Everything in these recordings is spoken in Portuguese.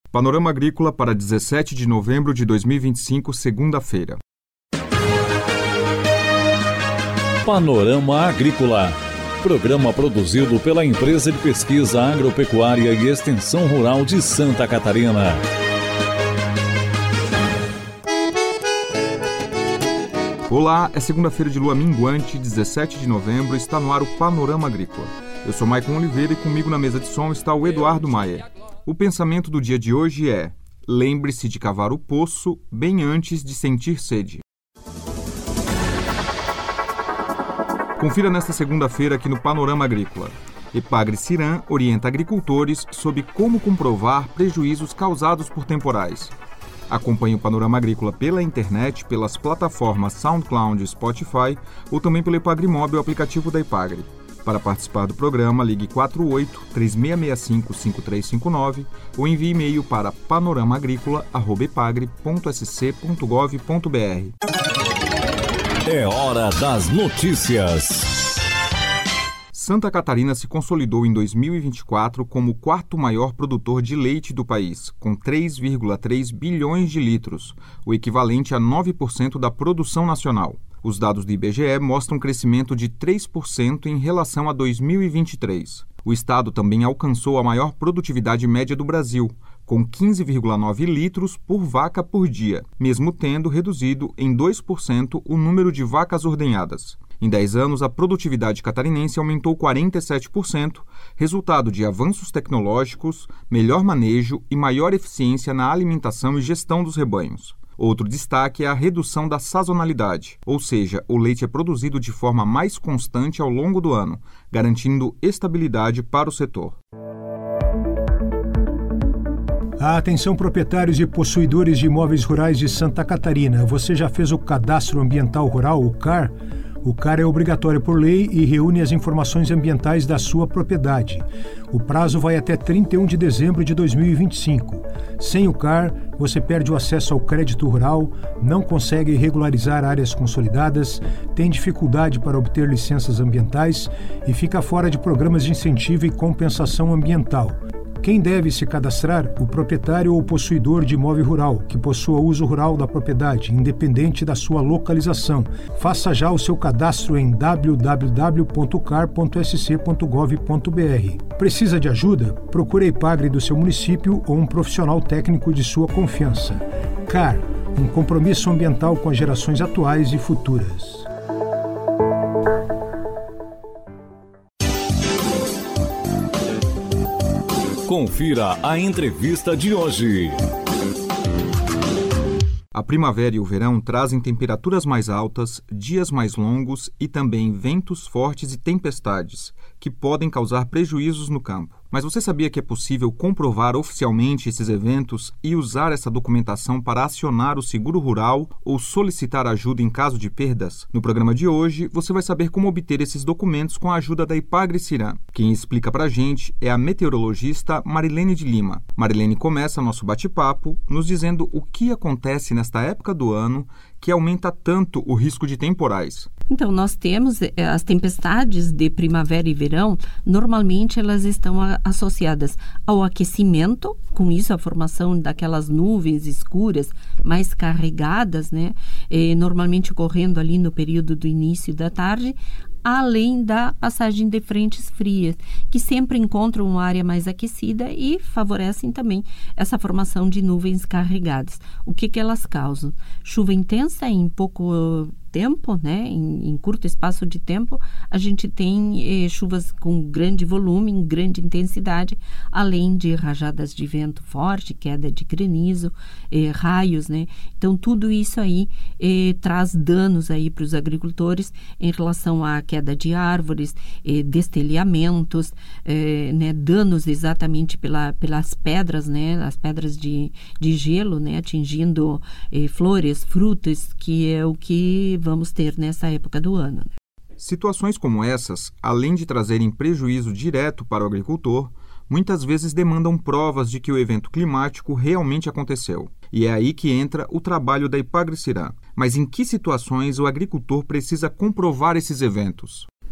Panorama Agrícola para 17 de novembro de 2025, segunda-feira. Panorama Agrícola, programa produzido pela Empresa de Pesquisa Agropecuária e Extensão Rural de Santa Catarina. Olá, é segunda-feira de lua minguante, 17 de novembro, está no ar o Panorama Agrícola. Eu sou Maicon Oliveira e comigo na mesa de som está o Eduardo Maier. O pensamento do dia de hoje é: lembre-se de cavar o poço bem antes de sentir sede. Confira nesta segunda-feira aqui no Panorama Agrícola. Epagre-Ciran orienta agricultores sobre como comprovar prejuízos causados por temporais. Acompanhe o Panorama Agrícola pela internet, pelas plataformas SoundCloud e Spotify ou também pelo Epagre Móvel, aplicativo da Epagre. Para participar do programa, ligue 48-3665-5359 ou envie e-mail para panoramaagricola@epagre.sc.gov.br. É hora das notícias. Santa Catarina se consolidou em 2024 como o quarto maior produtor de leite do país, com 3,3 bilhões de litros, o equivalente a 9% da produção nacional. Os dados do IBGE mostram um crescimento de 3% em relação a 2023. O estado também alcançou a maior produtividade média do Brasil, com 15,9 litros por vaca por dia, mesmo tendo reduzido em 2% o número de vacas ordenhadas. Em 10 anos, a produtividade catarinense aumentou 47%, resultado de avanços tecnológicos, melhor manejo e maior eficiência na alimentação e gestão dos rebanhos. Outro destaque é a redução da sazonalidade, ou seja, o leite é produzido de forma mais constante ao longo do ano, garantindo estabilidade para o setor. Atenção, proprietários e possuidores de imóveis rurais de Santa Catarina. Você já fez o Cadastro Ambiental Rural, o CAR? O CAR é obrigatório por lei e reúne as informações ambientais da sua propriedade. O prazo vai até 31 de dezembro de 2025. Sem o CAR, você perde o acesso ao crédito rural, não consegue regularizar áreas consolidadas, tem dificuldade para obter licenças ambientais e fica fora de programas de incentivo e compensação ambiental. Quem deve se cadastrar? O proprietário ou possuidor de imóvel rural, que possua uso rural da propriedade, independente da sua localização. Faça já o seu cadastro em www.car.sc.gov.br. Precisa de ajuda? Procure a Epagre do seu município ou um profissional técnico de sua confiança. CAR, um compromisso ambiental com as gerações atuais e futuras. Confira a entrevista de hoje. A primavera e o verão trazem temperaturas mais altas, dias mais longos e também ventos fortes e tempestades, que podem causar prejuízos no campo. Mas você sabia que é possível comprovar oficialmente esses eventos e usar essa documentação para acionar o seguro rural ou solicitar ajuda em caso de perdas? No programa de hoje, você vai saber como obter esses documentos com a ajuda da Epagre-Ciran. Quem explica pra gente é a meteorologista Marilene de Lima. Marilene começa nosso bate-papo nos dizendo o que acontece nesta época do ano que aumenta tanto o risco de temporais. Então, nós temos as tempestades de primavera e verão, normalmente elas estão associadas ao aquecimento, com isso a formação daquelas nuvens escuras mais carregadas, né? Normalmente ocorrendo ali no período do início da tarde, além da passagem de frentes frias, que sempre encontram uma área mais aquecida e favorecem também essa formação de nuvens carregadas. O que elas causam? Chuva intensa em pouco tempo, né? Em curto espaço de tempo, a gente tem chuvas com grande volume, em grande intensidade, além de rajadas de vento forte, queda de granizo, raios, né? Então, tudo isso aí traz danos aí para os agricultores em relação à queda de árvores, destelhamentos, né? Danos exatamente pelas pedras, né? As pedras de gelo, né? Atingindo flores, frutas, que é o que vamos ter nessa época do ano. Situações como essas, além de trazerem prejuízo direto para o agricultor, muitas vezes demandam provas de que o evento climático realmente aconteceu. E é aí que entra o trabalho da Epagre-Ciran. Mas em que situações o agricultor precisa comprovar esses eventos?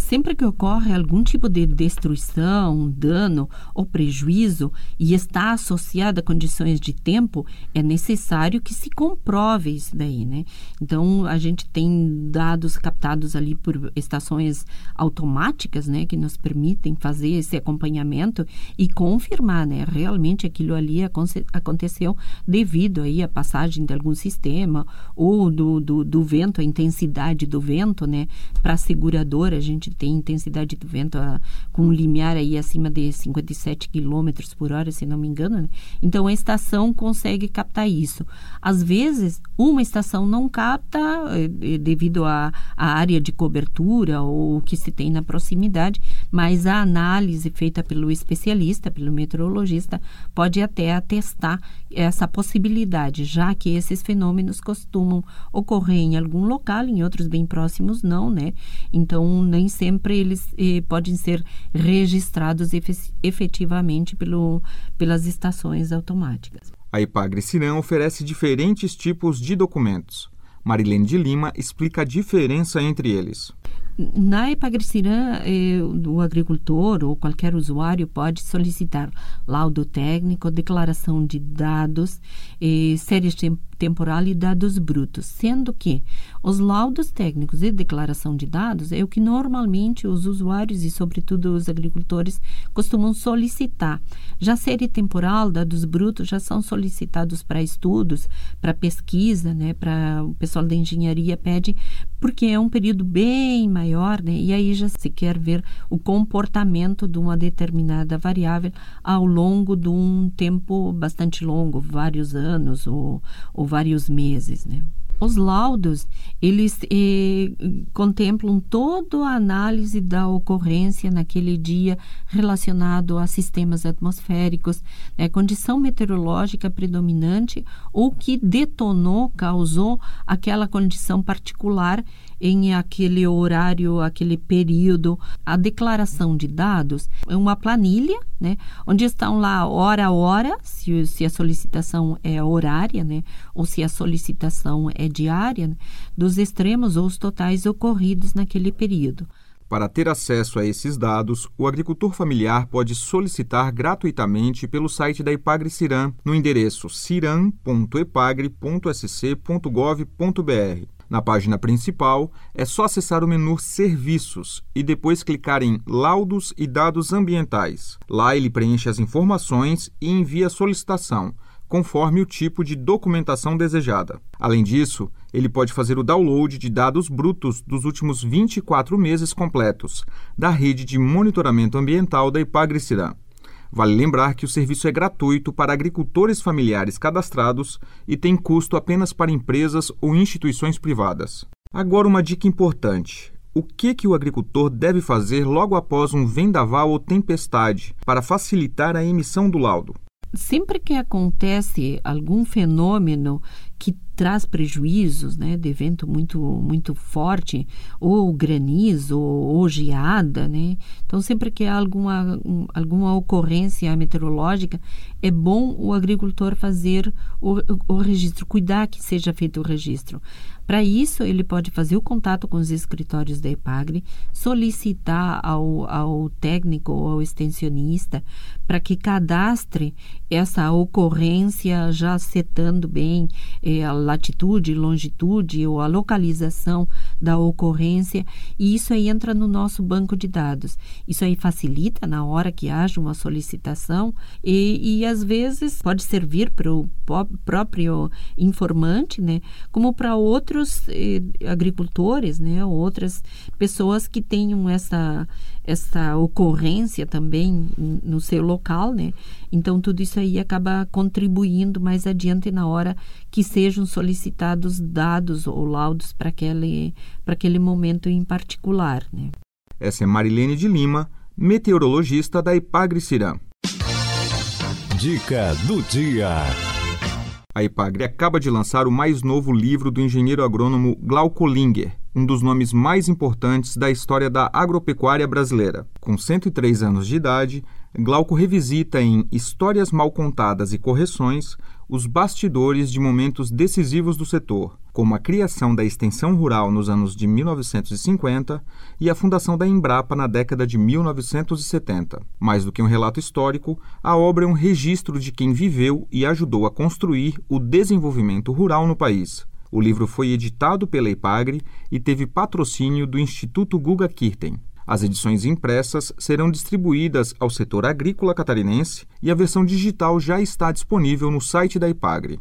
Sempre que ocorre algum tipo de destruição, dano ou prejuízo e está associado a condições de tempo, é necessário que se comprove isso daí, né? Então, a gente tem dados captados ali por estações automáticas, né, que nos permitem fazer esse acompanhamento e confirmar, né, realmente aquilo ali aconteceu devido aí à passagem de algum sistema ou do vento, a intensidade do vento, né? Para a seguradora, a gente tem intensidade do vento com um limiar aí acima de 57 km por hora, se não me engano, né? Então, a estação consegue captar isso. Às vezes, uma estação não capta devido à área de cobertura ou o que se tem na proximidade, mas a análise feita pelo especialista, pelo meteorologista, pode até atestar essa possibilidade, já que esses fenômenos costumam ocorrer em algum local, em outros bem próximos não, né? Então, nem sempre eles podem ser registrados efetivamente pelas estações automáticas. A Epagre-Ciram oferece diferentes tipos de documentos. Marilene de Lima explica a diferença entre eles. Na Epagre-Ciram, o agricultor ou qualquer usuário pode solicitar laudo técnico, declaração de dados, série temporal e dados brutos, sendo que os laudos técnicos e declaração de dados é o que normalmente os usuários e, sobretudo, os agricultores costumam solicitar. Já série temporal, dados brutos já são solicitados para estudos, para pesquisa, né, para o pessoal da engenharia pede, porque é um período bem maior, né, e aí já se quer ver o comportamento de uma determinada variável ao longo de um tempo bastante longo, vários anos ou vários meses, né? Os laudos, eles contemplam toda a análise da ocorrência naquele dia relacionado a sistemas atmosféricos, condição meteorológica predominante ou que detonou, causou aquela condição particular em aquele horário, aquele período. A declaração de dados é uma planilha, né, onde estão lá hora a hora, se a solicitação é horária, né, ou se a solicitação é diária, né, dos extremos ou os totais ocorridos naquele período. Para ter acesso a esses dados, o agricultor familiar pode solicitar gratuitamente pelo site da Epagre-Ciram no endereço ciram.epagre.sc.gov.br. Na página principal, é só acessar o menu Serviços e depois clicar em Laudos e Dados Ambientais. Lá ele preenche as informações e envia a solicitação, conforme o tipo de documentação desejada. Além disso, ele pode fazer o download de dados brutos dos últimos 24 meses completos da rede de monitoramento ambiental da Epagre-Ciram. Vale lembrar que o serviço é gratuito para agricultores familiares cadastrados e tem custo apenas para empresas ou instituições privadas. Agora uma dica importante. O que o agricultor deve fazer logo após um vendaval ou tempestade para facilitar a emissão do laudo? Sempre que acontece algum fenômeno que traz prejuízos, né, de vento muito forte, ou granizo, ou geada, né? Então, sempre que há alguma ocorrência meteorológica, é bom o agricultor fazer o registro, cuidar que seja feito o registro. Para isso, ele pode fazer o contato com os escritórios da Epagre, solicitar ao técnico ou ao extensionista para que cadastre essa ocorrência, já setando bem a latitude, longitude ou a localização da ocorrência, e isso aí entra no nosso banco de dados. Isso aí facilita na hora que haja uma solicitação e às vezes pode servir para o próprio informante, né, como para outros agricultores, né, ou outras pessoas que tenham essa ocorrência também no seu local, né? Então, tudo isso aí acaba contribuindo mais adiante na hora que sejam solicitados dados ou laudos para aquele momento em particular, né? Essa é Marilene de Lima, meteorologista da Epagre-Ciram. Dica do dia. A Epagre acaba de lançar o mais novo livro do engenheiro agrônomo Glauco Linger, um dos nomes mais importantes da história da agropecuária brasileira. Com 103 anos de idade, Glauco revisita em Histórias Mal Contadas e Correções os bastidores de momentos decisivos do setor, como a criação da extensão rural nos anos de 1950 e a fundação da Embrapa na década de 1970. Mais do que um relato histórico, a obra é um registro de quem viveu e ajudou a construir o desenvolvimento rural no país. O livro foi editado pela Epagre e teve patrocínio do Instituto Guga Kirten. As edições impressas serão distribuídas ao setor agrícola catarinense e a versão digital já está disponível no site da Epagre.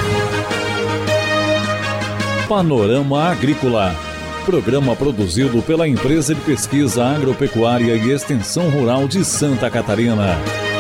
Panorama Agrícola. Programa produzido pela Empresa de Pesquisa Agropecuária e Extensão Rural de Santa Catarina.